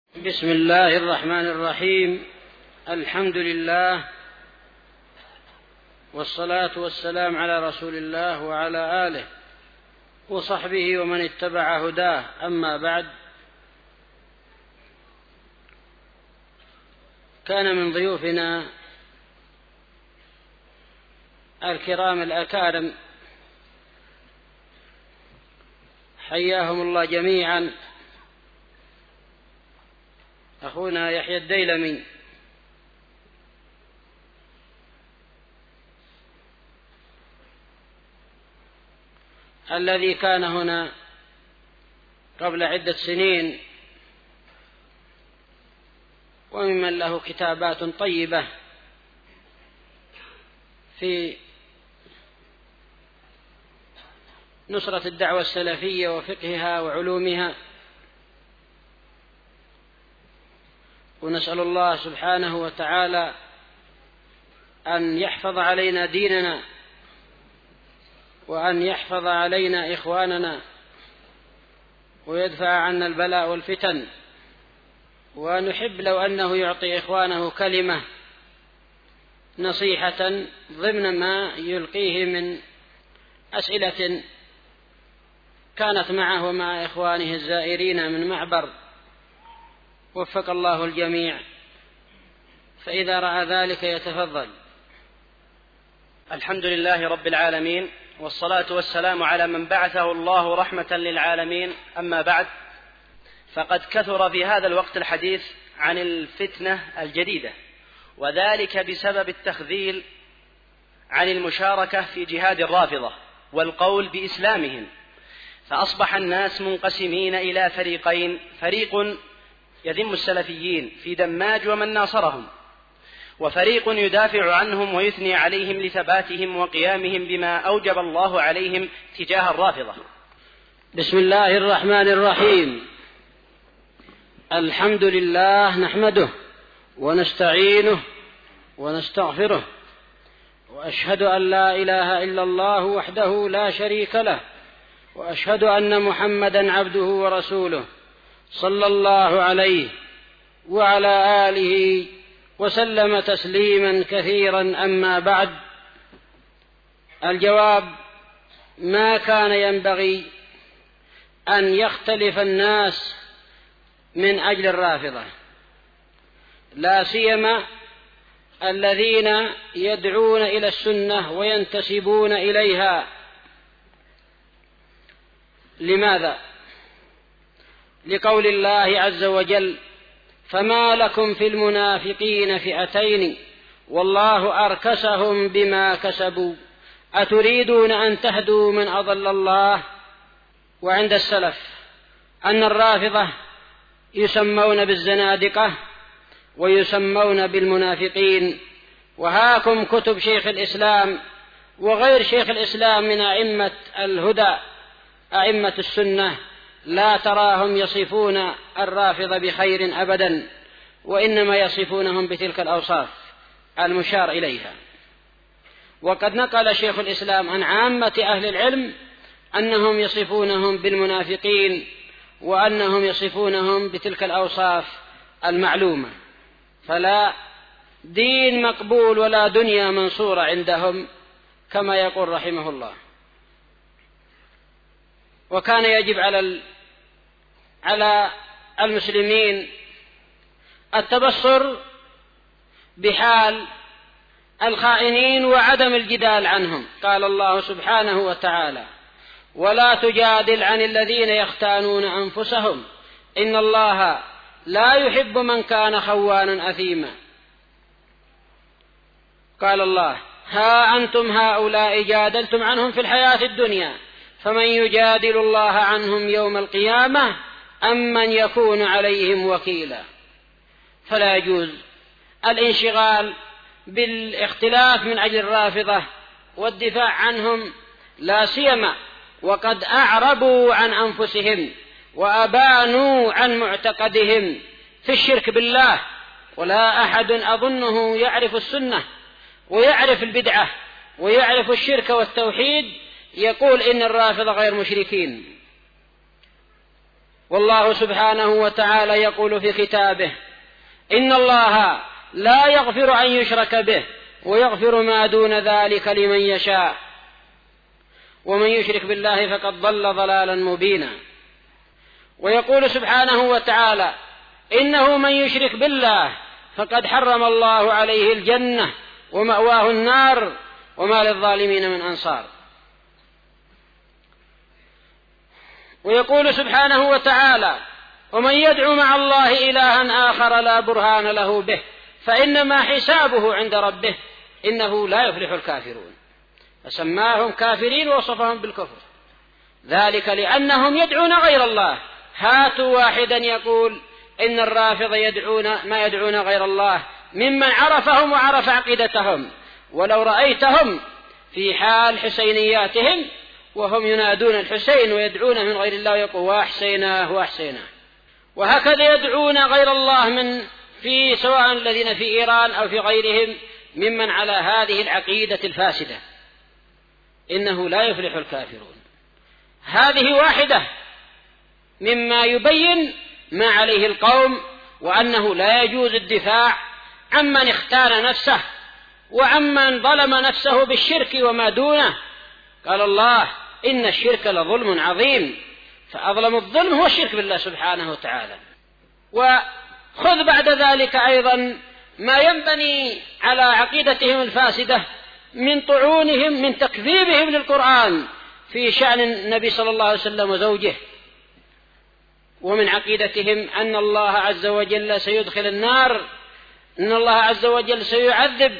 بسم الله الرحمن الرحيم. الحمد لله والصلاة والسلام على رسول الله وعلى آله وصحبه ومن اتبع هداه. أما بعد، كان من ضيوفنا الكرام الأكارم حياهم الله جميعا أخونا يحيى الديلمي، الذي كان هنا قبل عدة سنين، وممن له كتابات طيبة في نصرة الدعوة السلفية وفقهها وعلومها. ونسأل الله سبحانه وتعالى أن يحفظ علينا ديننا، وأن يحفظ علينا إخواننا، ويدفع عنا البلاء والفتن. ونحب لو أنه يعطي إخوانه كلمة نصيحة ضمن ما يلقيه من أسئلة كانت معه ومع إخوانه الزائرين من معبر. وفق الله الجميع، فإذا رأى ذلك يتفضل. الحمد لله رب العالمين، والصلاة والسلام على من بعثه الله رحمة للعالمين. أما بعد، فقد كثر في هذا الوقت الحديث عن الفتنة الجديدة، وذلك بسبب التخذيل عن المشاركة في جهاد الرافضة والقول بإسلامهم، فأصبح الناس منقسمين إلى فريقين: فريق يذم السلفيين في دماج ومن ناصرهم، وفريق يدافع عنهم ويثني عليهم لثباتهم وقيامهم بما أوجب الله عليهم تجاه الرافضة. بسم الله الرحمن الرحيم. الحمد لله نحمده ونستعينه ونستغفره، وأشهد أن لا إله إلا الله وحده لا شريك له، وأشهد أن محمدا عبده ورسوله صلى الله عليه وعلى آله وسلم تسليما كثيرا. أما بعد، الجواب: ما كان ينبغي أن يختلف الناس من أجل الرافضة، لا سيما الذين يدعون إلى السنة وينتسبون إليها. لماذا؟ لقول الله عز وجل: فما لكم في المنافقين فئتين والله أركسهم بما كسبوا أتريدون أن تهدوا من أضل الله. وعند السلف أن الرافضة يسمون بالزنادقة ويسمون بالمنافقين. وهاكم كتب شيخ الإسلام وغير شيخ الإسلام من أئمة الهدى، أئمة السنة، لا تراهم يصفون الرافضة بخير أبدا، وإنما يصفونهم بتلك الأوصاف المشار إليها. وقد نقل شيخ الإسلام عن عامة أهل العلم أنهم يصفونهم بالمنافقين، وأنهم يصفونهم بتلك الأوصاف المعلومة. فلا دين مقبول ولا دنيا منصورة عندهم كما يقول رحمه الله. وكان يجب على المسلمين التبصر بحال الخائنين وعدم الجدال عنهم. قال الله سبحانه وتعالى: ولا تجادل عن الذين يختانون أنفسهم إن الله لا يحب من كان خوانا أثيما. قال الله: ها أنتم هؤلاء جادلتم عنهم في الحياة الدنيا فمن يجادل الله عنهم يوم القيامة أم من يكون عليهم وكيلا. فلا يجوز الانشغال بالاختلاف من أجل الرافضة والدفاع عنهم، لا سيما وقد أعربوا عن أنفسهم وأبانوا عن معتقدهم في الشرك بالله. ولا أحد أظنه يعرف السنة ويعرف البدعة ويعرف الشرك والتوحيد يقول إن الرافضة غير مشركين. والله سبحانه وتعالى يقول في كتابه: إن الله لا يغفر أن يشرك به ويغفر ما دون ذلك لمن يشاء ومن يشرك بالله فقد ضل ضلالا مبينا. ويقول سبحانه وتعالى: إنه من يشرك بالله فقد حرم الله عليه الجنة ومأواه النار وما للظالمين من أنصار. ويقول سبحانه وتعالى: ومن يدعو مع الله إلها آخر لا برهان له به فإنما حسابه عند ربه إنه لا يفلح الكافرون. فسماهم كافرين ووصفهم بالكفر، ذلك لأنهم يدعون غير الله. هاتوا واحدا يقول إن الرافضة ما يدعون غير الله ممن عرفهم وعرف عقيدتهم، ولو رأيتهم في حال حسينياتهم وهم ينادون الحسين ويدعون من غير الله ويقول وأحسيناه وأحسيناه. وهكذا يدعون غير الله في سواء الذين في إيران أو في غيرهم ممن على هذه العقيدة الفاسدة، إنه لا يفلح الكافرون. هذه واحدة مما يبين ما عليه القوم، وأنه لا يجوز الدفاع عمن اختار نفسه وعمن ظلم نفسه بالشرك وما دونه. قال الله: إن الشرك لظلم عظيم، فأظلم الظلم هو الشرك بالله سبحانه وتعالى. وخذ بعد ذلك أيضا ما ينبني على عقيدتهم الفاسدة من طعونهم، من تكذيبهم للقرآن في شأن النبي صلى الله عليه وسلم وزوجه، ومن عقيدتهم أن الله عز وجل سيدخل النار، أن الله عز وجل سيعذب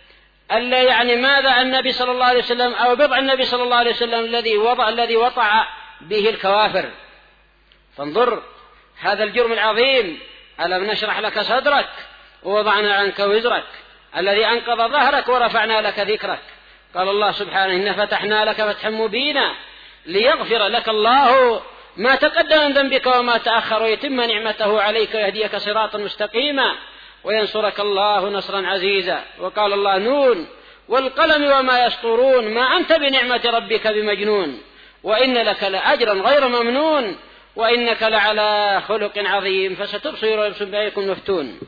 ماذا النبي صلى الله عليه وسلم أو بضع النبي صلى الله عليه وسلم الذي وطع به الكوافر. فانظر هذا الجرم العظيم. ألم نشرح لك صدرك ووضعنا عنك وزرك الذي أنقض ظهرك ورفعنا لك ذكرك. قال الله سبحانه: إن فتحنا لك فتحا مبينا ليغفر لك الله ما تقدم من ذنبك وما تأخر ويتم نعمته عليك ويهديك صراطا مستقيما وينصرك الله نصرا عزيزا. وقال الله: نون والقلم وما يسطرون ما أنت بنعمة ربك بمجنون وإن لك لأجرا غير ممنون وإنك لعلى خلق عظيم فستبصر ويبصر بأيكم مفتون.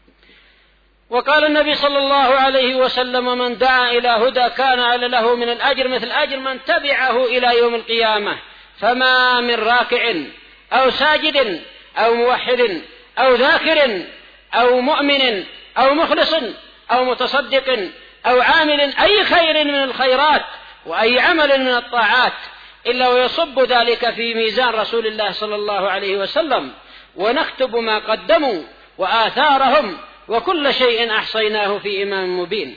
وقال النبي صلى الله عليه وسلم: من دعا إلى هدى كان له من الأجر مثل أجر من تبعه إلى يوم القيامة. فما من راكع أو ساجد أو موحد أو ذاكر أو مؤمن أو مخلص أو متصدق أو عامل أي خير من الخيرات وأي عمل من الطاعات إلا ويصب ذلك في ميزان رسول الله صلى الله عليه وسلم، ونكتب ما قدموا وآثارهم وكل شيء أحصيناه في إمام مبين.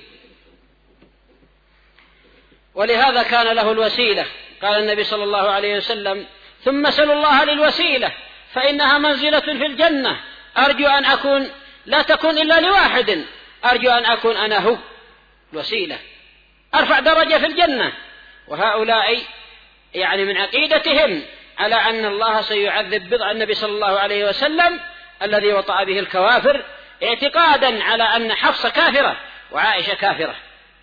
ولهذا كان له الوسيلة. قال النبي صلى الله عليه وسلم: ثم سلوا الله للوسيلة فإنها منزلة في الجنة أرجو أن أكون لا تكون إلا لواحد، أرجو أن أكون أنا هو الوسيلة، أرفع درجة في الجنة. وهؤلاء من عقيدتهم على أن الله سيعذب بضع النبي صلى الله عليه وسلم الذي وطأ به الكوافر، اعتقادا على أن حفصة كافرة وعائشة كافرة.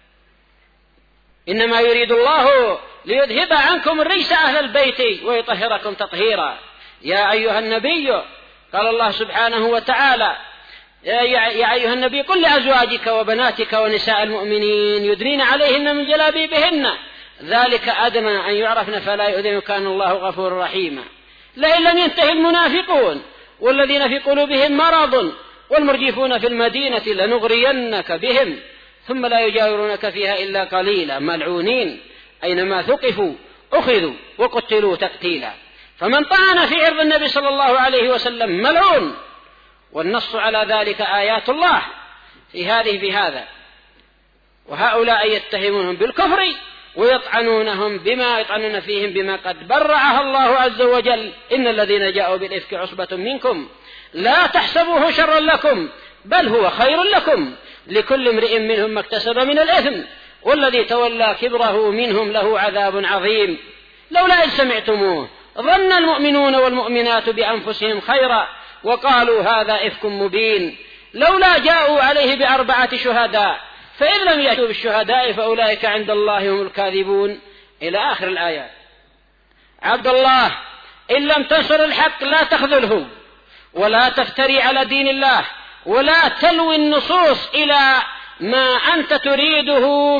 إنما يريد الله ليذهب عنكم الرجس أهل البيت ويطهركم تطهيرا. يا أيها النبي، قال الله سبحانه وتعالى: يا أيها النبي قل لأزواجك وبناتك ونساء المؤمنين يدنين عليهن من جلابيبهن ذلك أدنى أن يعرفن فلا يؤذين كان الله غفورا رحيما. لئن لم ينتهي المنافقون والذين في قلوبهم مرض والمرجفون في المدينة لنغرينك بهم ثم لا يجاورونك فيها إلا قليلا ملعونين أينما ثقفوا أخذوا وقتلوا تقتيلا. فمن طعن في عرض النبي صلى الله عليه وسلم ملعون. والنص على ذلك آيات الله في هذا. وهؤلاء يتهمونهم بالكفر ويطعنونهم بما يطعنون فيهم بما قد برعها الله عز وجل: إن الذين جاءوا بالإفك عصبة منكم لا تحسبوه شرا لكم بل هو خير لكم لكل امرئ منهم ما اكتسب من الإثم والذي تولى كبره منهم له عذاب عظيم. لولا إذ سمعتموه ظن المؤمنون والمؤمنات بأنفسهم خيرا وقالوا هذا إفك مبين لولا جاءوا عليه ب4 شهداء فإن لم يأتوا بالشهداء فأولئك عند الله هم الكاذبون إلى آخر الآيات. عبد الله إن لم تنصر الحق لا تخذله ولا تفتري على دين الله ولا تلوي النصوص إلى ما أنت تريده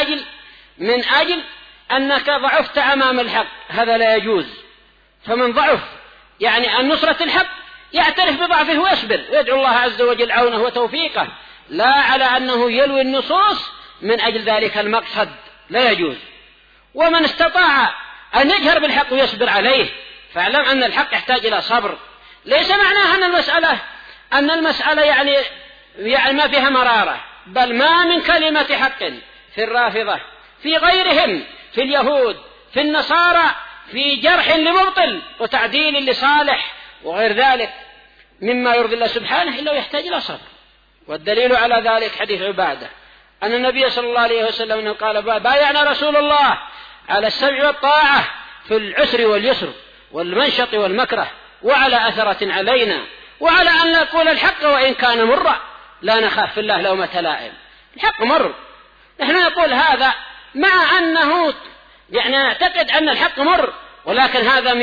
من أجل أنك ضعفت أمام الحق، هذا لا يجوز. فمن ضعف يعني عن نصرة الحق يعترف بضعفه ويصبر ويدعو الله عز وجل عونه وتوفيقه، لا على أنه يلوي النصوص من أجل ذلك المقصد، لا يجوز. ومن استطاع أن يجهر بالحق ويصبر عليه فاعلم أن الحق يحتاج إلى صبر. ليس معناها أن المسألة يعني ما فيها مرارة، بل ما من كلمة حق في الرافضة، في غيرهم، في اليهود، في النصارى، في جرح لمبطل وتعديل لصالح وغير ذلك مما يرضي الله سبحانه إلا يحتاج إلى صبر. والدليل على ذلك حديث عبادة أن النبي صلى الله عليه وسلم قال: بايعنا رسول الله على السمع والطاعة في العسر واليسر والمنشط والمكره وعلى أثرة علينا وعلى أن نقول الحق وإن كان مرا لا نخاف في الله لومة لائم. الحق مر، نحن نقول هذا مع أنه يعني نعتقد أن الحق مر، ولكن هذا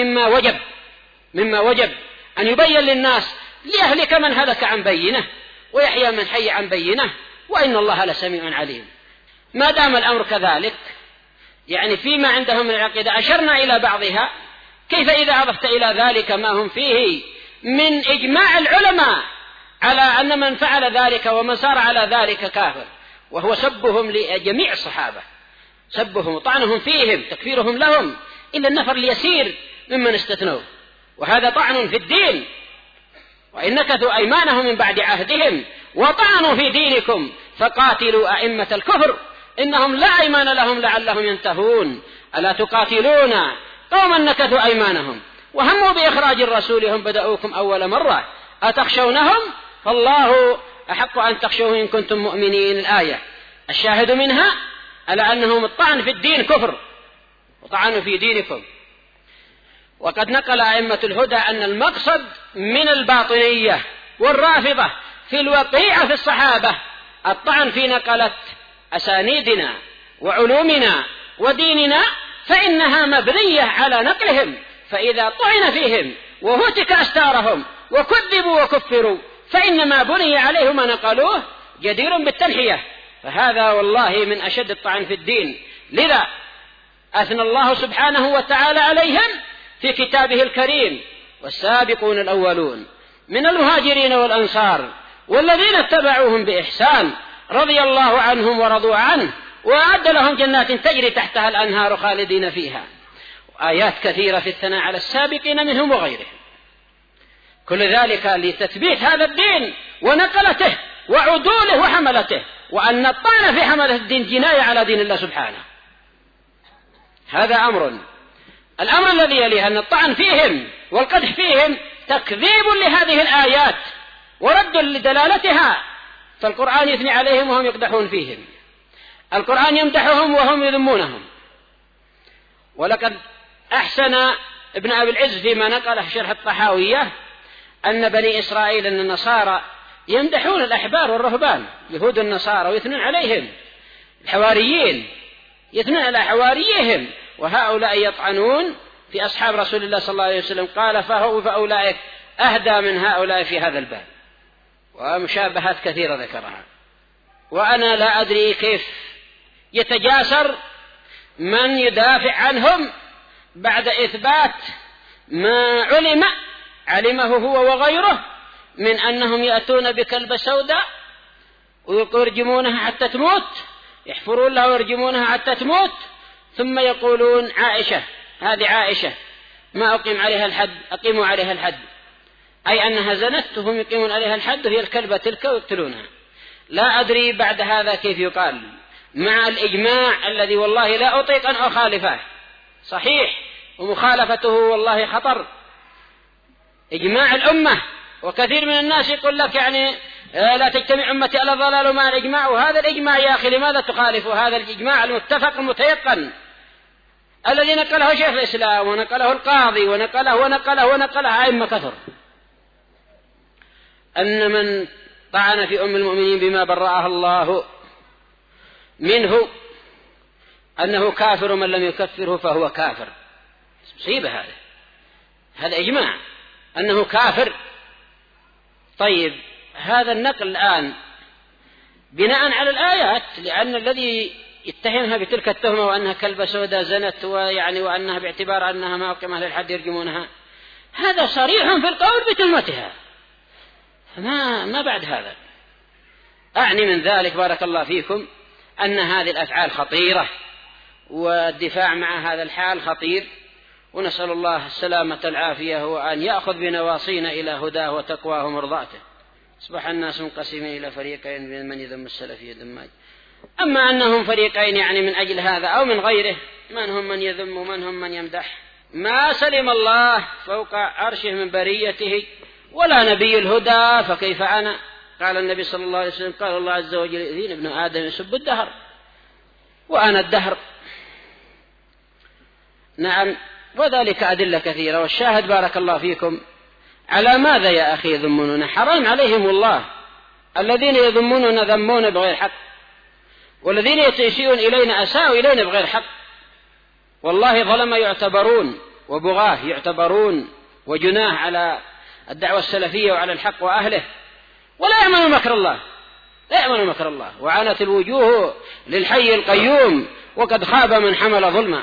مما وجب أن يبين للناس ليهلك من هلك عن بينه ويحيى من حي عن بينه وإن الله لسميع عليم. ما دام الأمر كذلك يعني فيما عندهم من العقيدة أشرنا إلى بعضها، كيف إذا أضفت إلى ذلك ما هم فيه من إجماع العلماء على أن من فعل ذلك ومن سار على ذلك كافر، وهو سبهم لجميع الصحابة، سبهم وطعنهم فيهم، تكفيرهم لهم إلا النفر اليسير ممن استثنوا، وهذا طعن في الدين. وإن نكثوا أيمانهم من بعد عهدهم وطعنوا في دينكم فقاتلوا أئمة الكفر إنهم لا أيمان لهم لعلهم ينتهون. ألا تقاتلون قوما نكثوا أيمانهم وهموا بإخراج الرسول هم بدأوكم أول مرة أتخشونهم فالله أحق أن تخشوه إن كنتم مؤمنين. الآية الشاهد منها على أنهم الطعن في الدين كفر وطعنوا في دينكم. وقد نقل أئمة الهدى أن المقصد من الباطنية والرافضة في الوقيعة في الصحابة الطعن في نقلة أسانيدنا وعلومنا وديننا، فإنها مبنية على نقلهم، فإذا طعن فيهم وهتك أستارهم وكذبوا وكفروا فإن ما بني عليه ما نقلوه جدير بالتنحية، فهذا والله من أشد الطعن في الدين. لذا أثنى الله سبحانه وتعالى عليهم في كتابه الكريم: والسابقون الأولون من المهاجرين والأنصار والذين اتبعوهم بإحسان رضي الله عنهم ورضوا عنه وأعد لهم جنات تجري تحتها الأنهار خالدين فيها. آيات كثيرة في الثناء على السابقين منهم وغيرهم، كل ذلك لتثبيت هذا الدين ونقلته وعدوله وحملته، وأن الطعن في حملة الدين جناية على دين الله سبحانه. هذا أمر. الأمر الذي يليه أن الطعن فيهم والقدح فيهم تكذيب لهذه الآيات ورد لدلالتها، فالقرآن يثني عليهم وهم يقدحون فيهم، القرآن يمدحهم وهم يذمونهم. ولقد أحسن ابن أبي العز فيما نقله في شرح الطحاوية أن بني إسرائيل أن النصارى يمدحون الأحبار والرهبان يهود النصارى ويثنون عليهم، الحواريين يثنون على حواريهم، وهؤلاء يطعنون في أصحاب رسول الله صلى الله عليه وسلم. قال فأولئك أهدى من هؤلاء في هذا الباب، ومشابهات كثيرة ذكرها. وأنا لا أدري كيف يتجاسر من يدافع عنهم بعد إثبات ما علمه هو وغيره من أنهم يأتون بكلبة سوداء ويرجمونها حتى تموت، يحفرون لها ويرجمونها حتى تموت، ثم يقولون عائشة، هذه عائشة ما أقيموا عليها الحد، أي أنها زنت وهم يقيمون عليها الحد وهي الكلبة تلك ويقتلونها. لا أدري بعد هذا كيف يقال مع الإجماع الذي والله لا أطيق أن أخالفه، صحيح ومخالفته والله خطر، إجماع الأمة. وكثير من الناس يقول لك يعني لا تجتمع أمتي على ضلال مع الإجماع، وهذا الإجماع يا أخي لماذا تخالف هذا الإجماع المتفق المتيقن الذي نقله شيخ الإسلام ونقله القاضي ونقله أئمة كثر، أن من طعن في أم المؤمنين بما برأها الله منه أنه كافر، من لم يكفره فهو كافر. مصيبة هذا، هذا إجماع أنه كافر. طيب هذا النقل الآن بناء على الآيات، لأن الذي يتهمها بتلك التهمة وأنها كلبة سوداء زنت وأنها باعتبار أنها ما أقيم أهل الحد يرجمونها، هذا صريح في القول بتهمتها، ما بعد هذا. أعني من ذلك بارك الله فيكم أن هذه الأفعال خطيرة، والدفاع مع هذا الحال خطير، ونسأل الله السلامة العافية وأن يأخذ بنواصينا إلى هداه وتقواه ومرضاته. أصبح الناس منقسمين إلى فريقين، من يذم السلفية دماج. أما أنهم فريقين يعني من أجل هذا أو من غيره، من هم من يذم ومن هم من يمدح. ما سلم الله فوق عرشه من بريته ولا نبي الهدى فكيف أنا. قال النبي صلى الله عليه وسلم قال الله عز وجل إذن ابن آدم يسب الدهر وأنا الدهر. نعم، وذلك أدلة كثيرة. والشاهد بارك الله فيكم على ماذا يا أخي يذموننا؟ حرام عليهم الله. الذين يذموننا ذمون بغير حق، والذين يسيئون إلينا أساءوا إلينا بغير حق. والله ظلم يعتبرون وبغاه يعتبرون وجناه على الدعوة السلفية وعلى الحق وأهله، ولا يأمنوا مكر الله، لا يأمنوا مكر الله. وعانت الوجوه للحي القيوم وقد خاب من حمل ظلما.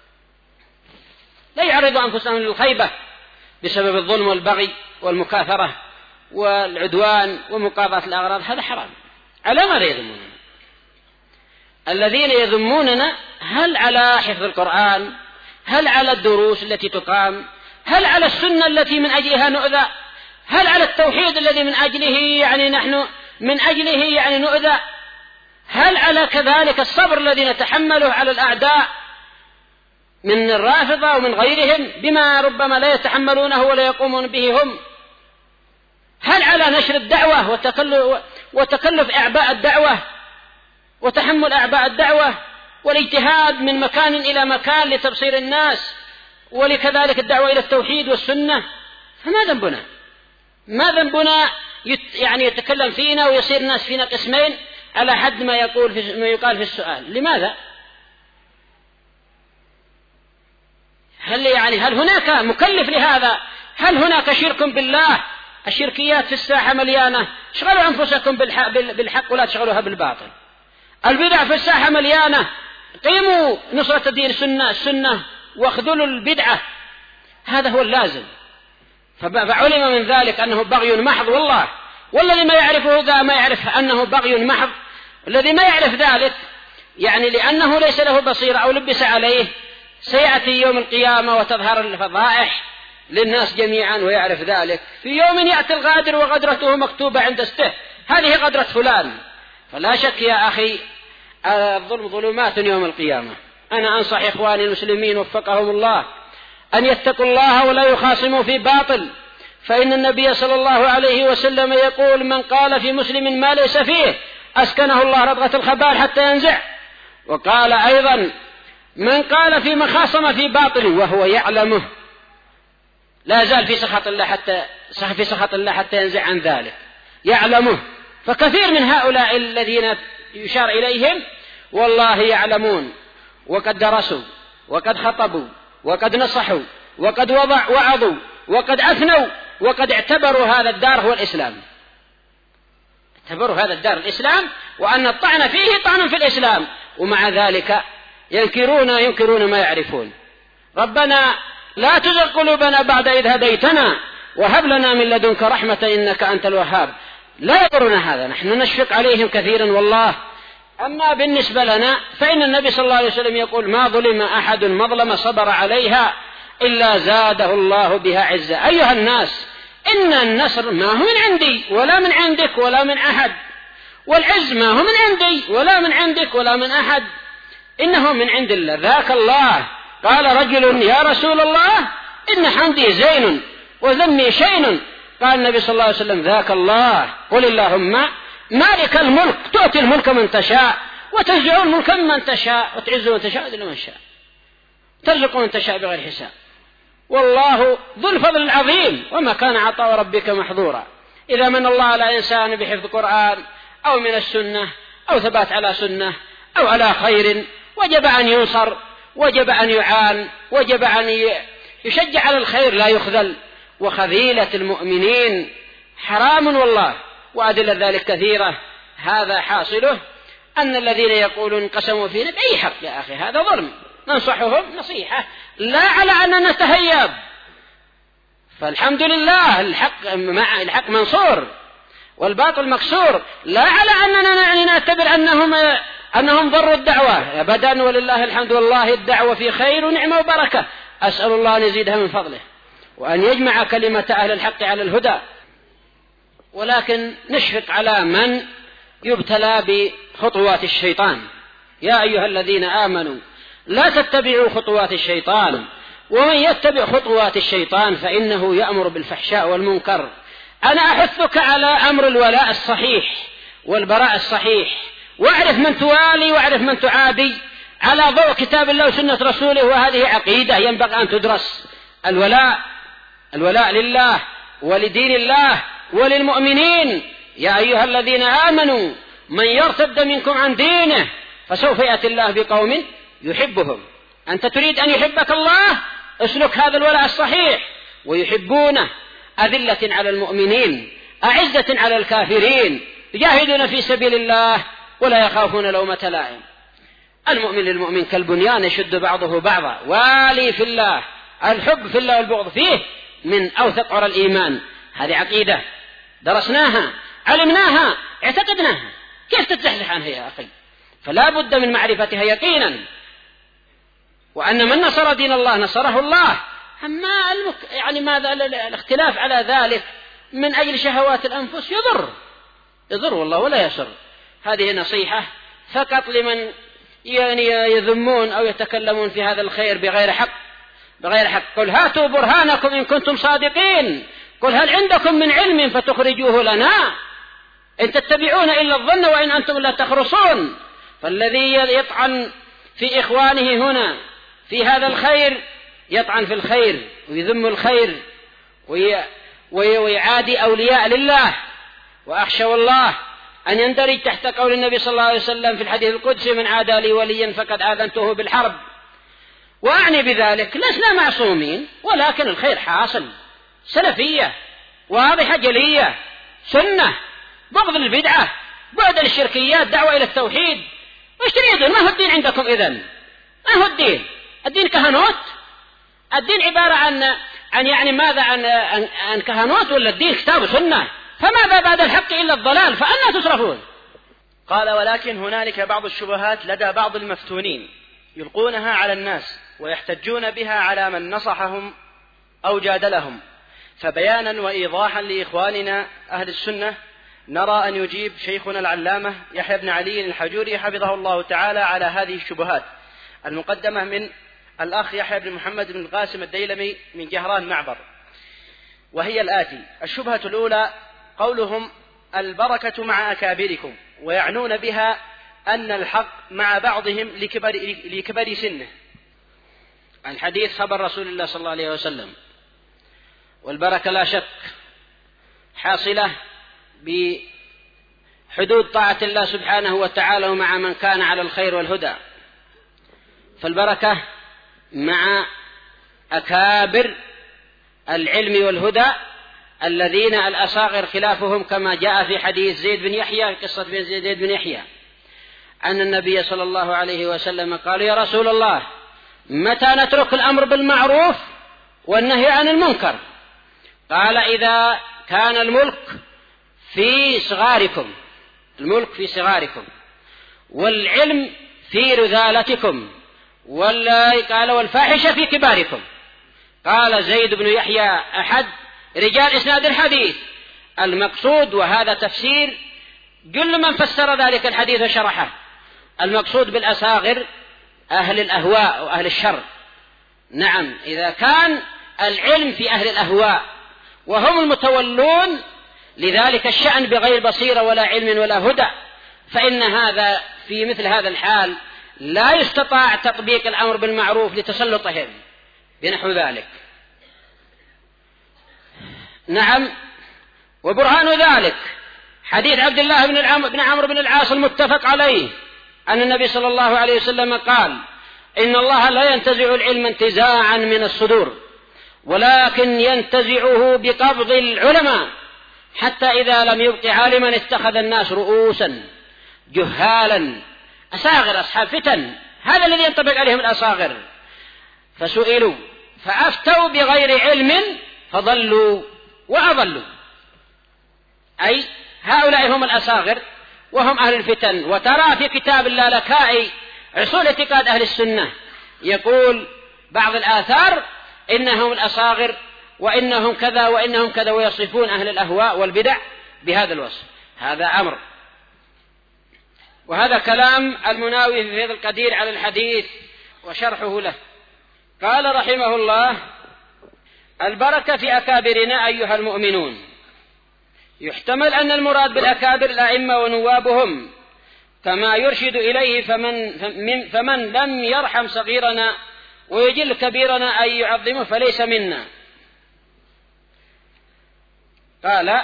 لا يعرضوا أنفسهم للخيبة بسبب الظلم والبغي والمكاثرة والعدوان ومقاضاة الأغراض، هذا حرام. على ماذا يذموننا؟ الذين يذموننا هل على حفظ القرآن؟ هل على الدروس التي تقام؟ هل على السنة التي من أجلها نؤذى؟ هل على التوحيد الذي من أجله يعني نحن من أجله يعني نؤذى؟ هل على كذلك الصبر الذي نتحمله على الأعداء من الرافضة ومن غيرهم بما ربما لا يتحملونه ولا يقومون به هم؟ هل على نشر الدعوة وتكلف أعباء الدعوة وتحمل أعباء الدعوة والاجتهاد من مكان إلى مكان لتبصير الناس ولكذلك الدعوة إلى التوحيد والسنة؟ فما ذنبنا؟ ما ذنبنا يعني يتكلم فينا ويصير الناس فينا قسمين على حد ما يقال في السؤال؟ لماذا؟ هل هناك مكلف لهذا؟ هل هناك شرك بالله؟ الشركيات في الساحة مليانة، اشغلوا أنفسكم بالحق ولا تشغلوها بالباطل. البدع في الساحة مليانة، قيموا نصرة الدين السنة واخذلوا البدعة، هذا هو اللازم. فعلم من ذلك أنه بغي محض. والذي ما يعرفه ذا ما يعرف أنه بغي محض. الذي ما يعرف ذلك يعني لأنه ليس له بصيرة أو لبس عليه، سيأتي يوم القيامة وتظهر الفضائح للناس جميعا ويعرف ذلك. في يوم يأتي الغادر وغدرته مكتوبة عند استه، هذه غدرة فلان. فلا شك يا أخي الظلم ظلمات يوم القيامة. أنا أنصح إخواني المسلمين وفقهم الله أن يتقوا الله ولا يخاصموا في باطل، فإن النبي صلى الله عليه وسلم يقول من قال في مسلم ما ليس فيه أسكنه الله ردغة الخبال حتى ينزع. وقال أيضا من قال في مخاصمة في باطل وهو يعلمه لا زال في سخط الله حتى ينزع عن ذلك، يعلمه. فكثير من هؤلاء الذين يشار إليهم والله يعلمون وقد درسوا وقد خطبوا وقد نصحوا وقد وعظوا وقد أثنوا وقد اعتبروا هذا الدار هو الإسلام، اعتبروا هذا الدار الإسلام وأن الطعن فيه طعن في الإسلام، ومع ذلك ينكرون ما يعرفون. ربنا لا تزغ قلوبنا بعد إذ هديتنا وهب لنا من لدنك رحمة إنك أنت الوهاب. لا يضرنا هذا، نحن نشفق عليهم كثيرا والله. أما بالنسبة لنا فإن النبي صلى الله عليه وسلم يقول ما ظلم أحد مظلمة صبر عليها إلا زاده الله بها عزة. أيها الناس، إن النصر ما هو من عندي ولا من عندك ولا من أحد، والعز ما هو من عندي ولا من عندك ولا من أحد، إنه من عند الله. ذاك الله. قال رجل يا رسول الله إن حمدي زين وذمي شين. قال النبي صلى الله عليه وسلم ذاك الله. قل اللهم مالك الملك تؤتي الملك من تشاء وتنزع الملك من تشاء وتعز من تشاء وتذل من تشاء ترزق من تشاء بغير حساب. والله ذو الفضل العظيم وما كان عطاء ربك محظورا. إذا من الله على إنسان بحفظ القرآن أو من السنة أو ثبات على سنة أو على خير وجب أن ينصر، وجب أن يعان، وجب أن يشجع على الخير لا يخذل. وخذيلة المؤمنين حرام والله، وأدلة ذلك كثيرة. هذا حاصله أن الذين يقولون انقسموا فينا بأي حق يا أخي، هذا ظلم، ننصحهم نصيحة لا على أننا نتهيب، فالحمد لله الحق منصور والباطل مكسور، لا على أننا يعني نعتبر أنهم ضروا الدعوة أبدا، ولله الحمد والله الدعوة في خير ونعمة وبركة. أسأل الله أن يزيدها من فضله وأن يجمع كلمة أهل الحق على الهدى. ولكن نشفق على من يبتلى بخطوات الشيطان. يا أيها الذين آمنوا لا تتبعوا خطوات الشيطان، ومن يتبع خطوات الشيطان فإنه يأمر بالفحشاء والمنكر. أنا أحثك على أمر الولاء الصحيح والبراء الصحيح، واعرف من توالي واعرف من تعادي على ضوء كتاب الله وسنة رسوله، وهذه عقيدة ينبغي أن تدرس. الولاء لله ولدين الله وللمؤمنين. يا أيها الذين آمنوا من يرتد منكم عن دينه فسوف يأتي الله بقوم يحبهم. أنت تريد أن يحبك الله، اسلك هذا الولاء الصحيح. ويحبونه أذلة على المؤمنين أعزة على الكافرين يجاهدون في سبيل الله ولا يخافون لومة لائم. المؤمن للمؤمن كالبنيان يشد بعضه بعضا. والي في الله، الحب في الله والبغض فيه من أوثق عرى الإيمان. هذه عقيدة درسناها علمناها اعتقدناها، كيف تتزحزح عنها يا أخي؟ فلا بد من معرفتها يقينا، وأن من نصر دين الله نصره الله. أما يعني ماذا الاختلاف على ذلك من أجل شهوات الأنفس يضر والله ولا يسر. هذه نصيحة فقط لمن يعني يذمون أو يتكلمون في هذا الخير بغير حق. قل هاتوا برهانكم إن كنتم صادقين، قل هل عندكم من علم فتخرجوه لنا، إن تتبعون إلا الظن وإن أنتم لا تخرصون. فالذي يطعن في إخوانه هنا في هذا الخير يطعن في الخير ويذم الخير ويعادي أولياء لله. وأخشى والله أن يندرج تحت قول النبي صلى الله عليه وسلم في الحديث القدسي: من عادى لي وليا فقد آذنته بالحرب. وأعني بذلك لسنا معصومين، ولكن الخير حاصل، سلفية واضحة جلية، سنة، بغض البدعة، بعد الشركيات، دعوة إلى التوحيد. وش تريدون؟ ما هو الدين عندكم إذن؟ ما هو الدين؟ الدين كهنوت؟ الدين عبارة عن يعني ماذا؟ عن كهنوت؟ ولا الدين كتاب وسنة؟ فماذا بعد الحق إلا الضلال؟ فأنا تصرفون؟ قال: ولكن هنالك بعض الشبهات لدى بعض المفتونين يلقونها على الناس ويحتجون بها على من نصحهم أو جادلهم، فبيانا وإيضاحا لإخواننا أهل السنة نرى أن يجيب شيخنا العلامة يحيى بن علي الحجوري حفظه الله تعالى على هذه الشبهات المقدمة من الأخ يحيى بن محمد بن القاسم الديلمي من جهران معبر، وهي الآتي: الشبهة الأولى قولهم البركة مع أكابركم، ويعنون بها أن الحق مع بعضهم لكبر سنه. الحديث خبر رسول الله صلى الله عليه وسلم، والبركة لا شك حاصلة بحدود طاعة الله سبحانه وتعالى ومع من كان على الخير والهدى. فالبركة مع أكابر العلم والهدى الذين الأصاغر خلافهم، كما جاء في حديث زيد بن يحيى، قصة زيد بن يحيى، أن النبي صلى الله عليه وسلم قال: يا رسول الله، متى نترك الأمر بالمعروف والنهي عن المنكر؟ قال: إذا كان الملك في صغاركم والعلم في رذالتكم قال: والفاحشة في كباركم. قال زيد بن يحيى أحد رجال إسناد الحديث. المقصود، وهذا تفسير كل من فسر ذلك الحديث وشرحه، المقصود بالأصاغر أهل الأهواء وأهل الشر. نعم، إذا كان العلم في أهل الأهواء وهم المتولون لذلك الشأن بغير بصيرة ولا علم ولا هدى، فإن هذا في مثل هذا الحال لا يستطاع تطبيق الأمر بالمعروف لتسلطهم بنحو ذلك. نعم، وبرهان ذلك حديث عبد الله بن عمرو بن العاص المتفق عليه أن النبي صلى الله عليه وسلم قال: إن الله لا ينتزع العلم انتزاعا من الصدور، ولكن ينتزعه بقبض العلماء، حتى إذا لم يبق عالما اتخذ الناس رؤوسا جهالا أصاغر أصحاب فتن، هذا الذي ينطبق عليهم الأصاغر، فسئلوا فأفتوا بغير علم فضلوا وأضلوا. أي هؤلاء هم الأصاغر وهم أهل الفتن. وترى في كتاب اللالكائي أصول اعتقاد أهل السنة يقول بعض الآثار إنهم الأصاغر وإنهم كذا وإنهم كذا، ويصفون أهل الأهواء والبدع بهذا الوصف. هذا أمر. وهذا كلام المناوي في فيض القدير على الحديث وشرحه له. قال رحمه الله: البركة في أكابرنا أيها المؤمنون. يحتمل أن المراد بالأكابر الأئمة ونوابهم كما يرشد إليه، فمن لم يرحم صغيرنا ويجل كبيرنا أي يعظمه فليس منا. قال: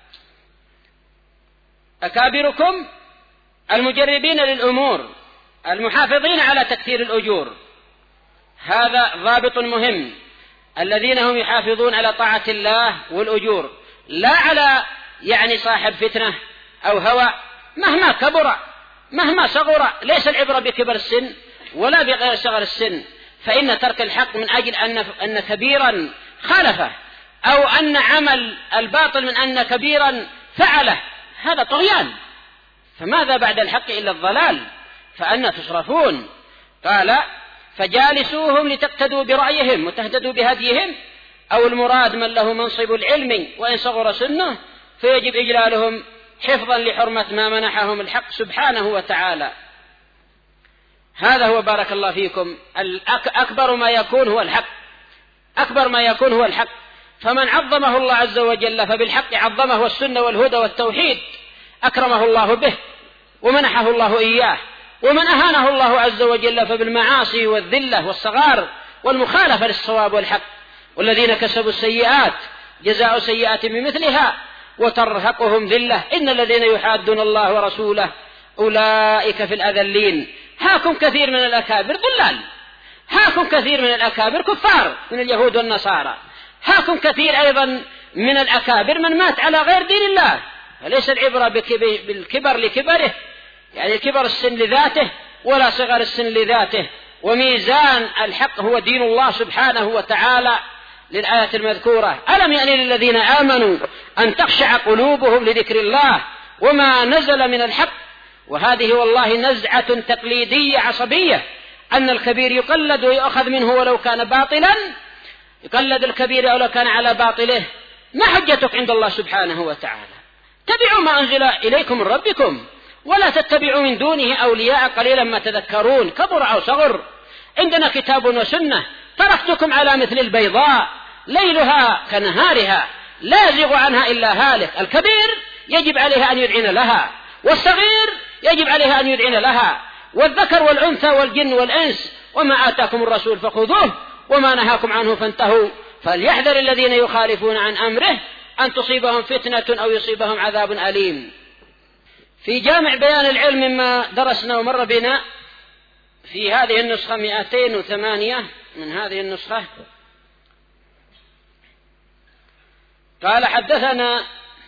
أكابركم المجربين للأمور المحافظين على تكثير الأجور. هذا ضابط مهم، الذين هم يحافظون على طاعة الله والأجور، لا على صاحب فتنة أو هوى مهما كبر مهما صغر. ليس العبرة بكبر السن ولا بغير صغر السن، فإن ترك الحق من أجل أن كبيرا خالفه أو أن عمل الباطل من أن كبيرا فعله هذا طغيان، فماذا بعد الحق إلا الضلال، فأنا تصرفون. قال: فجالسوهم لتقتدوا برأيهم وتهتدوا بهديهم، أو المراد من له منصب العلم وإن صغر سنه فيجب إجلالهم حفظا لحرمة ما منحهم الحق سبحانه وتعالى. هذا هو بارك الله فيكم أكبر ما يكون هو الحق، أكبر ما يكون هو الحق. فمن عظمه الله عز وجل فبالحق عظمه، والسنة والهدى والتوحيد أكرمه الله به ومنحه الله إياه. ومن أهانه الله عز وجل فبالمعاصي والذلة والصغار والمخالفة للصواب والحق. والذين كسبوا السيئات جزاء سيئة بمثلها وترهقهم ذلة إن الذين يحادون الله ورسوله أولئك في الأذلين. هاكم كثير من الأكابر ضلال، هاكم كثير من الأكابر كفار من اليهود والنصارى، هاكم كثير أيضا من الأكابر من مات على غير دين الله. فليس العبرة بالكبر لكبره، كبر السن لذاته ولا صغر السن لذاته. وميزان الحق هو دين الله سبحانه وتعالى للآية المذكورة: ألم يأن للذين آمنوا أن تخشع قلوبهم لذكر الله وما نزل من الحق. وهذه والله نزعة تقليدية عصبية، أن الكبير يقلد ويؤخذ منه ولو كان باطلا، يقلد الكبير ولو كان على باطله. ما حجتك عند الله سبحانه وتعالى؟ تبعوا ما أنزل إليكم من ربكم ولا تتبعوا من دونه أولياء قليلا ما تذكرون، كبر أو صغر. عندنا كتاب وسنة، تركتكم على مثل البيضاء ليلها كنهارها لا يزيغ عنها إلا هالك. الكبير يجب عليها أن يدعن لها، والصغير يجب عليها أن يدعن لها، والذكر والأنثى والجن والإنس. وما آتاكم الرسول فخذوه وما نهاكم عنه فانتهوا فليحذر الذين يخالفون عن أمره أن تصيبهم فتنة أو يصيبهم عذاب أليم. في جامع بيان العلم مما درسنا ومر بنا في هذه النسخة 208 من هذه النسخة، قال: حدثنا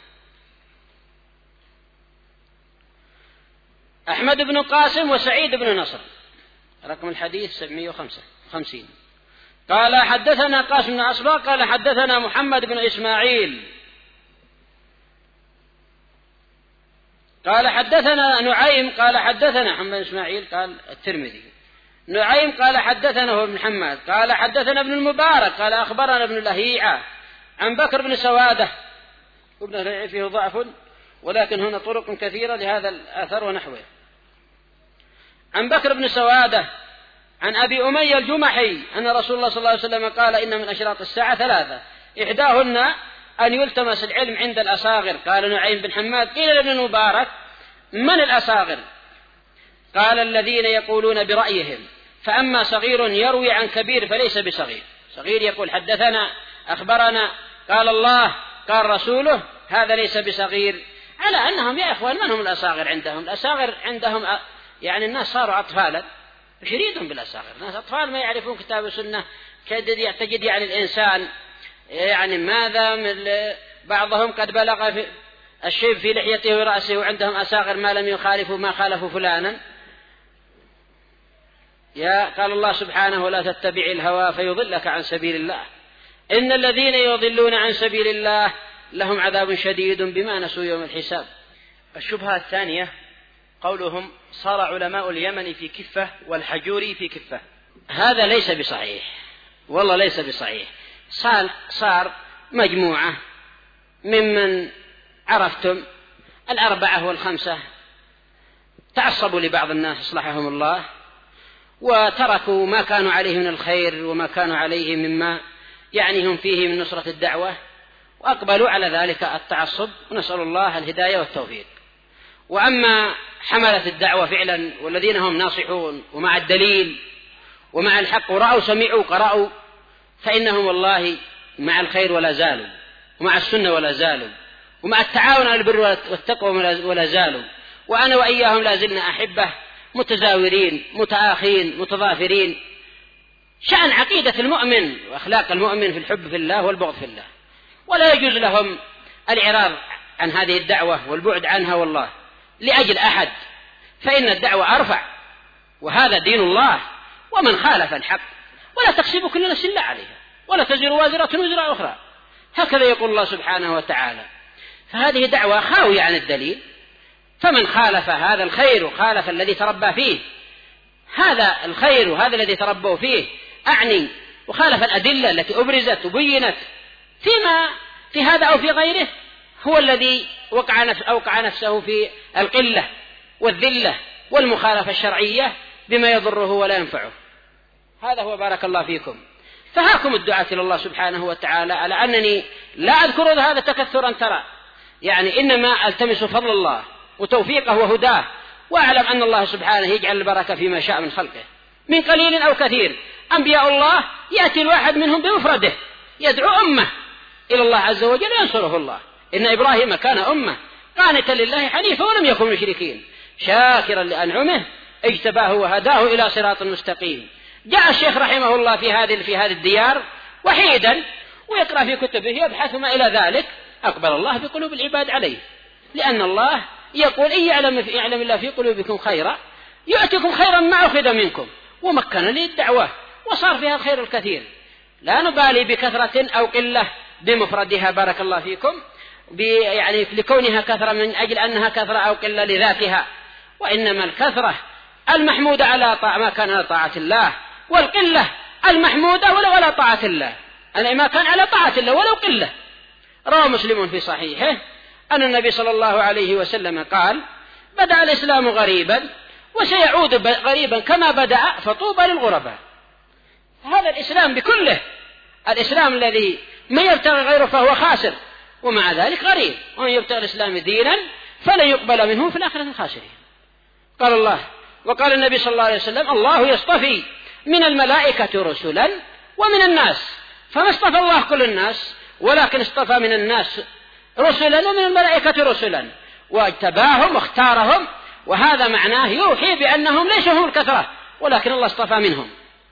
أحمد بن قاسم وسعيد بن نصر، رقم الحديث 755. قال: حدثنا قاسم بن أصبغ قال: حدثنا محمد بن إسماعيل قال: حدثنا نعيم قال: حدثنا محمد بن إسماعيل قال الترمذي. نعيم قال: حدثنا هو بن حماد قال: حدثنا ابن المبارك قال: أخبرنا ابن لهيعة عن بكر بن سوادة، وابن لهيعة فيه ضعف ولكن هنا طرق كثيرة لهذا الأثر ونحوه. عن بكر بن سوادة عن أبي أمية الجمحي أن رسول الله صلى الله عليه وسلم قال: إن من أشراط الساعة 3، إحداهن أن يلتمس العلم عند الأصاغر. قال نعيم بن حماد: قيل لابن المبارك: من الأصاغر؟ قال: الذين يقولون برأيهم، فأما صغير يروي عن كبير فليس بصغير. صغير يقول حدثنا أخبرنا قال الله قال رسوله، هذا ليس بصغير. على أنهم يا إخوان من هم الأصاغر عندهم؟ الأصاغر عندهم الناس صاروا أطفالا، يريدون بالأصاغر، الناس أطفال ما يعرفون كتاب السنة تجد يعني الإنسان يعني ماذا بعضهم قد بلغ الشيب في لحيته ورأسه وعندهم أساغر ما لم يخالفوا ما خالفوا فلانا. قال الله سبحانه ولا تتبع الهوى فيضلك عن سبيل الله إن الذين يضلون عن سبيل الله لهم عذاب شديد بما نسوا يوم الحساب. الشبهة الثانية قولهم صار علماء اليمن في كفة والحجوري في كفة. هذا ليس بصحيح، والله ليس بصحيح. صار مجموعة ممن عرفتم الأربعة والخمسة تعصبوا لبعض الناس أصلحهم الله وتركوا ما كانوا عليه من الخير وما كانوا عليه مما يعنيهم فيه من نصرة الدعوة وأقبلوا على ذلك التعصب، ونسأل الله الهداية والتوفيق. وأما حملة الدعوة فعلا والذين هم ناصحون ومع الدليل ومع الحق ورأوا سمعوا قرأوا فإنهم والله مع الخير ولا زالوا، ومع السنة ولا زالوا، ومع التعاون على البر والتقوى ولا زالوا، وأنا وإياهم لازلنا أحبة متزاورين متآخين متضافرين. شأن عقيدة المؤمن وأخلاق المؤمن في الحب في الله والبغض في الله، ولا يجوز لهم الإعراض عن هذه الدعوة والبعد عنها والله لأجل أحد، فإن الدعوة أرفع وهذا دين الله، ومن خالف الحق ولا تكسب كل نفس إلا عليها ولا تزر وازرة وزر أخرى، هكذا يقول الله سبحانه وتعالى. فهذه دعوة خاوية عن الدليل، فمن خالف هذا الخير وخالف الذي تربى فيه، هذا الخير وهذا الذي تربوا فيه أعني، وخالف الأدلة التي أبرزت وبينت فيما في هذا أو في غيره، هو الذي أوقع نفسه في القلة والذلة والمخالفة الشرعية بما يضره ولا ينفعه. هذا هو بارك الله فيكم. فهاكم الدعاة إلى الله سبحانه وتعالى، على أنني لا أذكر هذا تكثرا ترى، يعني إنما ألتمس فضل الله وتوفيقه وهداه، وأعلم أن الله سبحانه يجعل البركة فيما شاء من خلقه من قليل أو كثير. أنبياء الله يأتي الواحد منهم بمفرده يدعو أمة إلى الله عز وجل ينصره الله. إن إبراهيم كان أمة قانتا لله حنيفا ولم يكن مشركين شاكرا لأنعمه اجتباه وهداه إلى صراط مستقيم. جاء الشيخ رحمه الله في هذه الديار وحيدا ويقرأ في كتبه يبحث ما إلى ذلك، أقبل الله بقلوب العباد عليه، لأن الله يقول إن يعلم الله في قلوبكم خيرا يؤتكم خيرا ما أخذ منكم ومكن للدعوة وصار فيها الخير الكثير. لا نبالي بكثرة أو قلة بمفردها بارك الله فيكم، يعني لكونها كثرة من أجل أنها كثرة أو قلة لذاتها، وإنما الكثرة المحمودة على ما كان على طاعة الله، والقلة المحمودة ولو على طاعة الله، أنا ما كان على طاعة الله ولو قلة. روى مسلم في صحيحه أن النبي صلى الله عليه وسلم قال بدأ الإسلام غريبا وسيعود غريبا كما بدأ فطوبى للغرباء. هذا الإسلام بكله، الإسلام الذي من يبتغي غيره فهو خاسر، ومع ذلك غريب، ومن يبتغي الإسلام دينا فلن يقبل منه في الآخرة الخاسرين. قال الله وقال النبي صلى الله عليه وسلم الله يصطفي من الملائكة رسلا ومن الناس، فما اصطفى الله كل الناس ولكن اصطفى من الناس رسلا ومن الملائكة رسلا واجتباهم واختارهم، وهذا معناه يوحي بأنهم ليسوا هم الكثرة ولكن الله اصطفى منهم.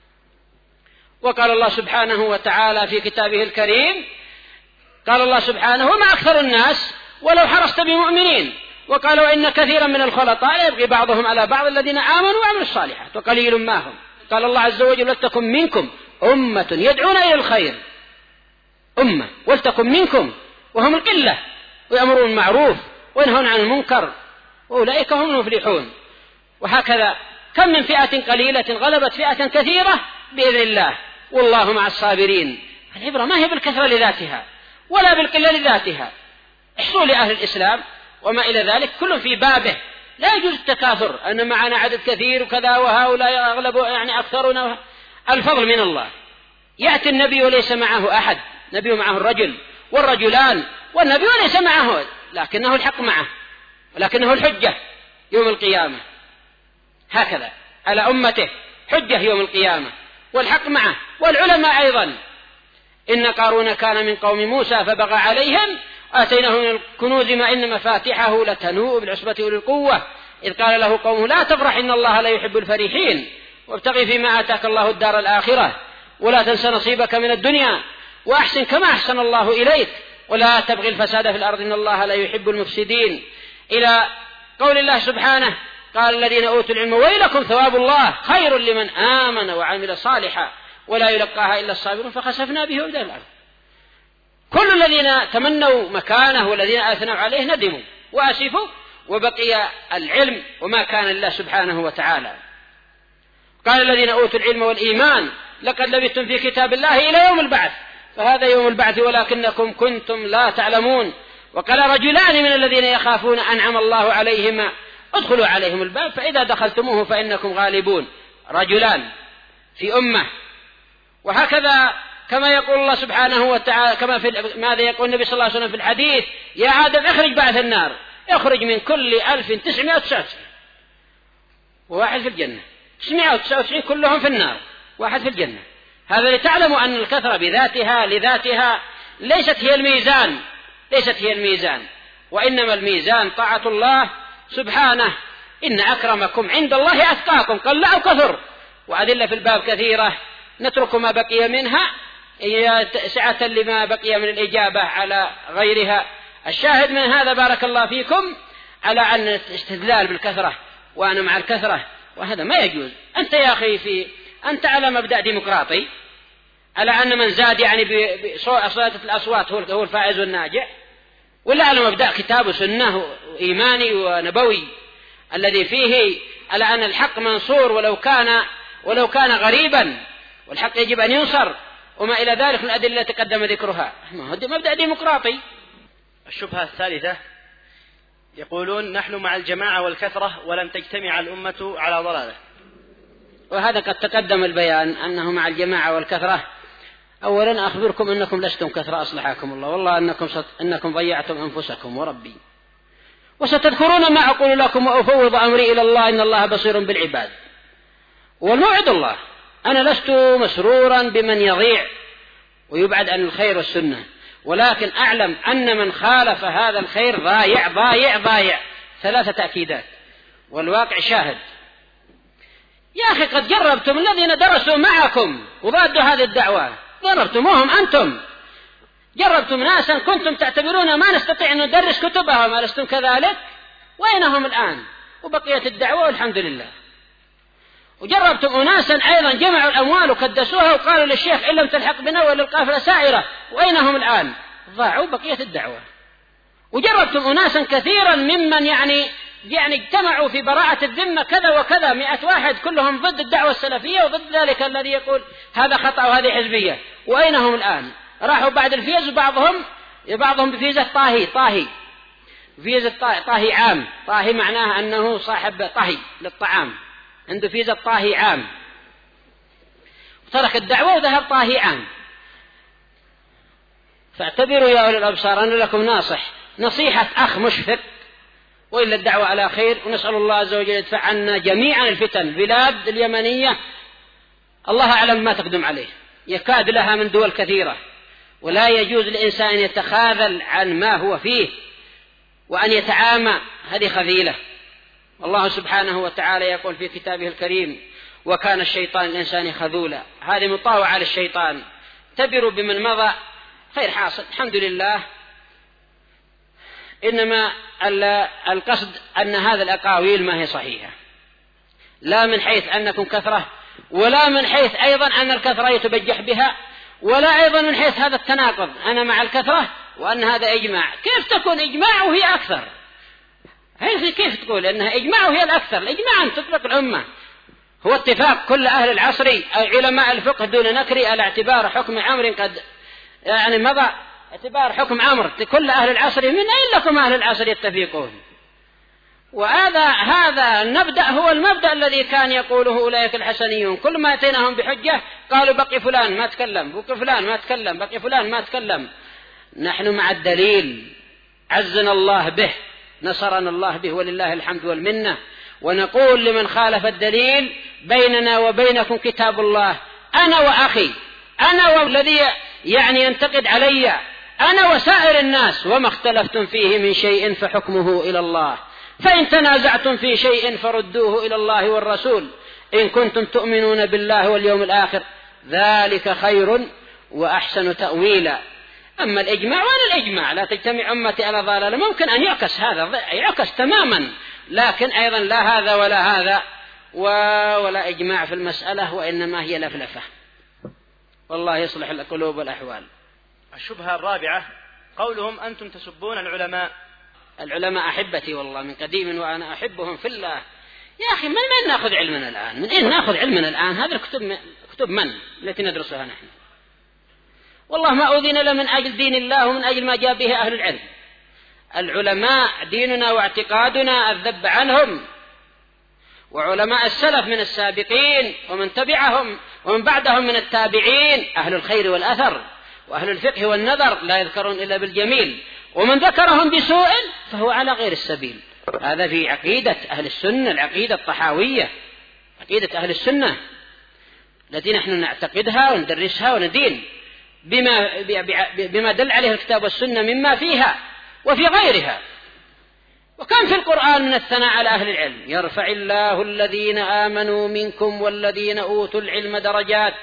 وقال الله سبحانه وتعالى في كتابه الكريم قال الله سبحانه وما أكثر الناس ولو حرصت بمؤمنين، وقال وإن كثيرا من الخلطاء يبغي بعضهم على بعض الذين آمنوا وعملوا الصالحات وقليل ما هم. قال الله عز وجل ولتكن منكم أمة يدعون إلى الخير، أمة ولتكن منكم وهم القلة ويأمرون بالمعروف وينهون عن المنكر وأولئك هم المفلحون. وهكذا كم من فئة قليلة غلبت فئة كثيرة بإذن الله والله مع الصابرين. العبرة ما هي بالكثرة لذاتها ولا بالقلة لذاتها، احصوا لأهل الإسلام وما إلى ذلك كل في بابه، لا يجوز التكاثر أن معنا عدد كثير وكذا وهؤلاء أغلب يعني أكثرنا، الفضل من الله. يأتي النبي وليس معه أحد، نبي معه الرجل والرجلان والنبي وليس معه، لكنه الحق معه ولكنه الحجة يوم القيامة، هكذا على أمته حجة يوم القيامة والحق معه والعلماء أيضا. إن قارون كان من قوم موسى فبغى عليهم آتيناه من الكنوز ما إن مفاتحه لتنوء بالعصبة أولي القوة إذ قال له قومه لا تفرح إن الله لا يحب الفرحين وابتغي فيما آتاك الله الدار الآخرة ولا تنس نصيبك من الدنيا وأحسن كما أحسن الله إليك ولا تبغي الفساد في الأرض إن الله لا يحب المفسدين، إلى قول الله سبحانه قال الذين أوتوا العلم ويلكم ثواب الله خير لمن آمن وعمل صالحا ولا يلقاها إلا الصابرون فخسفنا به وبدار الأرض. كل الذين تمنوا مكانه والذين أثنوا عليه ندموا وأسفوا وبقي العلم وما كان لله سبحانه وتعالى. قال الذين أوتوا العلم والإيمان لقد لبثتم في كتاب الله إلى يوم البعث فهذا يوم البعث ولكنكم كنتم لا تعلمون. وقال رجلان من الذين يخافون أنعم الله عليهما ادخلوا عليهم الباب فإذا دخلتموه فإنكم غالبون. رجلان في أمة. وهكذا كما يقول الله سبحانه وتعالى كما في ماذا يقول النبي صلى الله عليه وسلم في الحديث يا آدم اخرج بعث النار يخرج من كل 1999 وواحد في الجنة 999 كلهم في النار واحد في الجنة. هذا لتعلموا أن الكثرة بذاتها لذاتها ليست هي الميزان وإنما الميزان طاعة الله سبحانه. إن أكرمكم عند الله أتقاكم قل أو كثر. وأدلة في الباب كثيرة نترك ما بقي منها سعة لما بقي من الإجابة على غيرها. الشاهد من هذا بارك الله فيكم على أن الاستدلال بالكثرة وأنا مع الكثرة وهذا ما يجوز. أنت يا أخي أنت على مبدأ ديمقراطي على أن من زاد يعني بصوت الأصوات هو الفائز والناجح ولا على مبدأ كتاب وسنة إيماني ونبوي الذي فيه على أن الحق منصور ولو كان غريبا والحق يجب أن ينصر وما إلى ذلك من الأدلة تقدم ذكرها. مبدأ ديمقراطي. الشبهة الثالثة يقولون نحن مع الجماعة والكثرة ولم تجتمع الأمة على ضلالة. وهذا قد تقدم البيان أنه مع الجماعة والكثرة. أولا أخبركم أنكم لستم كثرة أصلحكم الله والله أنكم ضيعتم أنفسكم وربي وستذكرون ما أقول لكم وأفوض أمري إلى الله إن الله بصير بالعباد. والموعد الله أنا لست مسرورا بمن يضيع ويبعد عن الخير والسنة ولكن أعلم أن من خالف هذا الخير ضايع 3 تأكيدات والواقع شاهد. يا أخي قد جربتم الذين درسوا معكم وضادوا هذه الدعوة جربتموهم أنتم جربتم ناسا كنتم تعتبرون ما نستطيع أن ندرس كتبهم ألستم كذلك وينهم الآن وبقيت الدعوة والحمد لله. وجربتم أناسا أيضا جمعوا الأموال وكدسوها وقالوا للشيخ إن لم تلحق بنا ولا القافلة سائرة وأينهم الآن ضاعوا بقية الدعوة. وجربتم أناسا كثيرا ممن يعني اجتمعوا في براءة الذمة كذا وكذا 100 واحد كلهم ضد الدعوة السلفية وضد ذلك الذي يقول هذا خطأ وهذه حزبية وأينهم الآن راحوا بعد الفيز وبعضهم بفيزة طاهي فيزة طاهي عام. طاهي معناه أنه صاحب طهي للطعام عنده فيزة طاهي عام ترك الدعوة وذهب طاهي عام. فاعتبروا يا أولي الأبصار أنا لكم نصيحة أخ مشفق وإلا الدعوة على خير. ونسأل الله عز وجل يدفع عنا جميعا الفتن. البلاد اليمنية الله أعلم ما تقدم عليه يكاد لها من دول كثيرة ولا يجوز للإنسان يتخاذل عن ما هو فيه وأن يتعامى هذه خذيلة. الله سبحانه وتعالى يقول في كتابه الكريم وكان الشيطان الإنسان خذولا. هذه مطاوعة للشيطان. اعتبروا بمن مضى خير حاصل الحمد لله. إنما القصد أن هذا الأقاويل ما هي صحيحة لا من حيث أنكم كثرة ولا من حيث أيضا أن الكثرة يتبجح بها ولا أيضا من حيث هذا التناقض أنا مع الكثرة وأن هذا إجماع. كيف تكون إجماع وهي أكثر؟ كيف تقول أنها إجماع وهي الأكثر؟ الإجماع أن تطلق الأمة هو اتفاق كل أهل العصر علماء الفقه دون نكر على اعتبار حكم عمر قد يعني مضى اعتبار حكم عمر كل أهل العصر من أين لكم أهل العصر يتفقون. هذا المبدأ هو المبدأ الذي كان يقوله أولئك الحسنيون كل ما أتيناهم بحجة قالوا بقي فلان ما تكلم بقي فلان ما تكلم بقي فلان ما تكلم. نحن مع الدليل عزنا الله به نصرنا الله به ولله الحمد والمنة. ونقول لمن خالف الدليل بيننا وبينكم كتاب الله. أنا وأخي أنا والذي يعني ينتقد علي أنا وسائر الناس وما اختلفتم فيه من شيء فحكمه إلى الله فإن تنازعتم في شيء فردوه إلى الله والرسول إن كنتم تؤمنون بالله واليوم الآخر ذلك خير وأحسن تأويلا. أما الإجماع ولا الإجماع لا تجتمع أمتي على ضلالة، ممكن أن يعكس هذا، يعكس تماما، لكن أيضا لا هذا ولا هذا ولا إجماع في المسألة، وإنما هي لفلفة. والله يصلح القلوب والأحوال. الشبهة الرابعة قولهم أنتم تسبون العلماء. العلماء أحبتي والله من قديم وأنا أحبهم في الله. يا أخي من نأخذ علمنا الآن؟ من أين نأخذ علمنا الآن؟ هذه كتب من التي ندرسها نحن؟ والله ما أذن له من أجل دين الله ومن أجل ما جاء به أهل العلم. العلماء ديننا واعتقادنا الذب عنهم، وعلماء السلف من السابقين ومن تبعهم ومن بعدهم من التابعين أهل الخير والأثر وأهل الفقه والنظر لا يذكرون إلا بالجميل، ومن ذكرهم بسوء فهو على غير السبيل. هذا في عقيدة أهل السنة، العقيدة الطحاوية، عقيدة أهل السنة التي نحن نعتقدها وندرسها وندين بما دل عليه الكتاب والسنة مما فيها وفي غيرها. وكان في القرآن من الثناء على أهل العلم: يرفع الله الذين آمنوا منكم والذين أوتوا العلم درجات.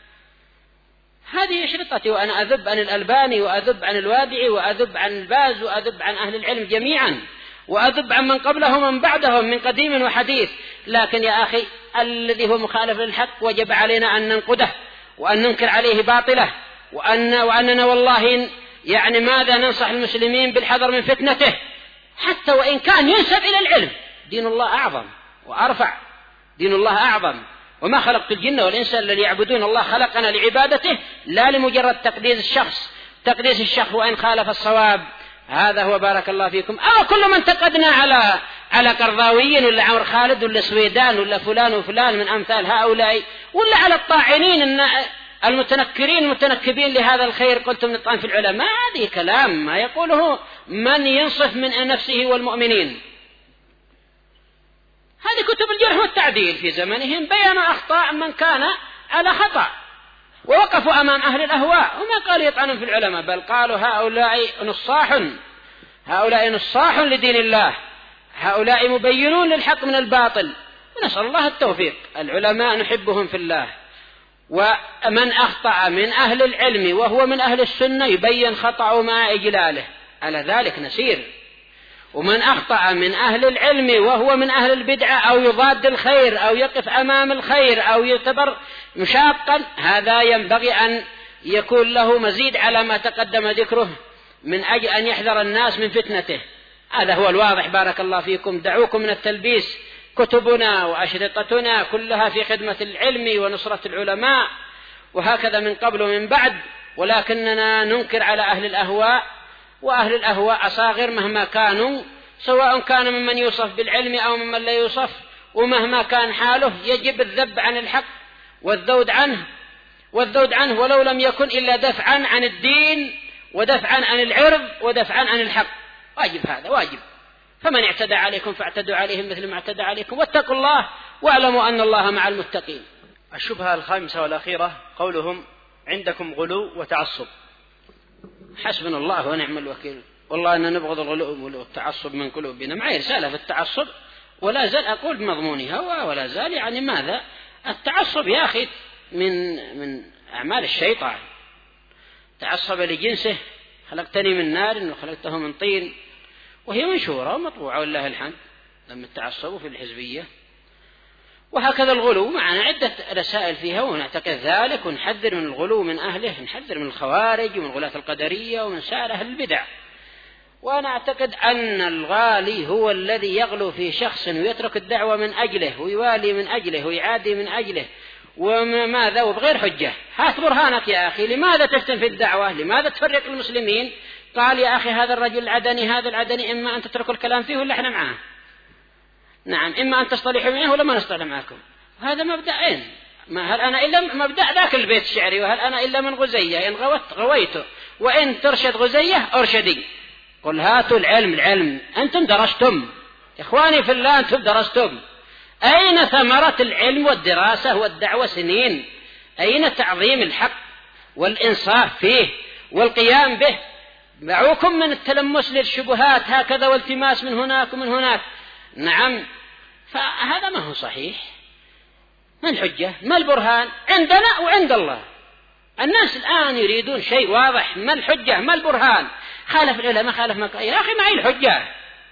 هذه شرطتي، وأنا أذب عن الألباني وأذب عن الوادعي وأذب عن الباز وأذب عن أهل العلم جميعا، وأذب عن من قبلهم ومن بعدهم من قديم وحديث. لكن يا أخي الذي هو مخالف للحق وجب علينا أن ننقده وأن ننكر عليه باطله، وأننا والله يعني ماذا ننصح المسلمين بالحذر من فتنته، حتى وإن كان ينسب إلى العلم. دين الله أعظم وأرفع، دين الله أعظم. وما خلقت الجن والإنس إلا ليعبدون. الله خلقنا لعبادته لا لمجرد تقديس الشخص وإن خالف الصواب. هذا هو بارك الله فيكم. أو كل من انتقدنا على قرضاويين ولا عمر خالد ولا سويدان ولا فلان وفلان من أمثال هؤلاء، ولا على الطاعنين المتنكرين المتنكبين لهذا الخير قلتم نطعن في العلماء، هذه كلام ما يقوله من ينصف من نفسه والمؤمنين. هذه كتب الجرح والتعديل في زمنهم بيانوا أخطاء من كان على خطأ، ووقفوا أمام أهل الأهواء وما قالوا يطعنون في العلماء، بل قالوا هؤلاء نصاح لدين الله، هؤلاء مبينون للحق من الباطل، ونسأل الله التوفيق. العلماء نحبهم في الله، ومن أخطأ من أهل العلم وهو من أهل السنة يبين خطأه مع إجلاله، على ذلك نسير. ومن أخطأ من أهل العلم وهو من أهل البدعة أو يضاد الخير أو يقف أمام الخير أو يعتبر مشاقا، هذا ينبغي أن يكون له مزيد على ما تقدم ذكره من أجل أن يحذر الناس من فتنته. هذا هو الواضح بارك الله فيكم. دعوكم من التلبيس. كتبنا وأشرطتنا كلها في خدمة العلم ونصرة العلماء، وهكذا من قبل ومن بعد، ولكننا ننكر على أهل الأهواء، وأهل الأهواء أصاغر مهما كانوا، سواء كان ممن يوصف بالعلم أو ممن لا يوصف، ومهما كان حاله يجب الذب عن الحق والذود عنه ولو لم يكن إلا دفعا عن الدين ودفعا عن العرض ودفعا عن الحق. واجب، هذا واجب. فمن اعتدى عليكم فاعتدوا عليهم مثل ما اعتدى عليكم، واتقوا الله واعلموا أن الله مع المتقين. الشبهة الخامسة والأخيرة قولهم عندكم غلو وتعصب. حسبنا الله ونعم الوكيل. والله أننا نبغض الغلو والتعصب من قلوبنا. معي رسالة في التعصب ولا زال أقول بمضمونها ولا زال، يعني ماذا التعصب يا أخي من أعمال الشيطان. تعصب لجنسه، خلقتني من نار وخلقته من طين، وهي منشورة ومطبوعة والله الحمد لما التعصب في الحزبية. وهكذا الغلو معنا عدة رسائل فيها، ونعتقد ذلك ونحذر من الغلو من أهله، نحذر من الخوارج ومن غلاة القدرية ومن سائر أهل البدع. وأنا أعتقد أن الغالي هو الذي يغلو في شخص ويترك الدعوة من أجله ويوالي من أجله ويعادي من أجله وماذا وبغير حجة. هات برهانك يا أخي، لماذا تفتن في الدعوة؟ لماذا تفرق المسلمين؟ قال يا أخي هذا الرجل العدني هذا العدني، إما أن تتركوا الكلام فيه ولا إحنا معاه. نعم، إما أن تصطلحوا معه ولا ما نصطلح معكم. هذا مبدأين. ما هل أنا إلا مبدأ ذاك البيت الشعري، وهل أنا إلا من غزية، إن غوت غويته وإن ترشد غزية أرشدي. قل هاتوا العلم. أنتم درستم إخواني في الله، أنتم درستم. أين ثمرة العلم والدراسة والدعوة سنين؟ أين تعظيم الحق والإنصاف فيه والقيام به؟ دعوكم من التلمس للشبهات هكذا والتماس من هناك ومن هناك. نعم، فهذا ما هو صحيح. ما الحجة؟ ما البرهان؟ عندنا وعند الله. الناس الآن يريدون شيء واضح، ما الحجة؟ ما البرهان؟ خالف العلماء، خالف ما يا أخي معي الحجة.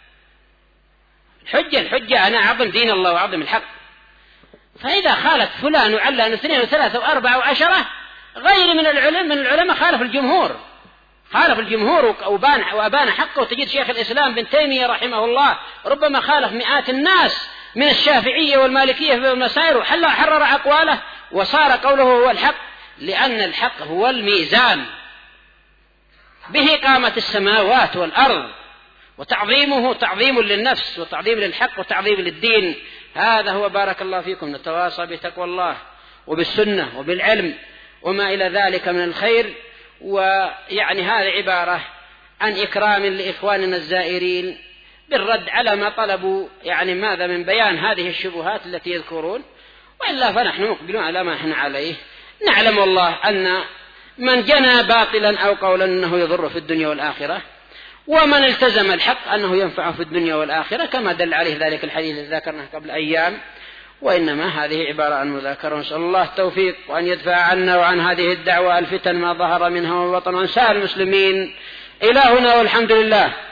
الحجة أنا أعظم دين الله وأعظم الحق. فإذا خالف فلان وعلان واثنين وثلاثة وأربعة وعشرة غير من العلماء خالف الجمهور وأبان حقه. وتجد شيخ الإسلام بن تيمية رحمه الله ربما خالف مئات الناس من الشافعية والمالكية في المسائل وحرر أقواله وصار قوله هو الحق، لأن الحق هو الميزان به قامت السماوات والأرض، وتعظيمه تعظيم للنفس وتعظيم للحق وتعظيم للدين. هذا هو. بارك الله فيكم. نتواصى بتقوى الله وبالسنة وبالعلم وما إلى ذلك من الخير. ويعني هذه عبارة عن إكرام لإخواننا الزائرين بالرد على ما طلبوا، يعني ماذا من بيان هذه الشبهات التي يذكرون، وإلا فنحن مقبلون على ما نحن عليه. نعلم والله أن من جنى باطلا أو قولا أنه يضر في الدنيا والآخرة، ومن التزم الحق أنه ينفعه في الدنيا والآخرة، كما دل عليه ذلك الحديث الذي ذكرناه قبل أيام. وإنما هذه عبارة عن مذاكرة. نسأل الله التوفيق وأن يدفع عنا وعن هذه الدعوة الفتن ما ظهر منها وبطن، وعن سائر المسلمين. إلهنا والحمد لله.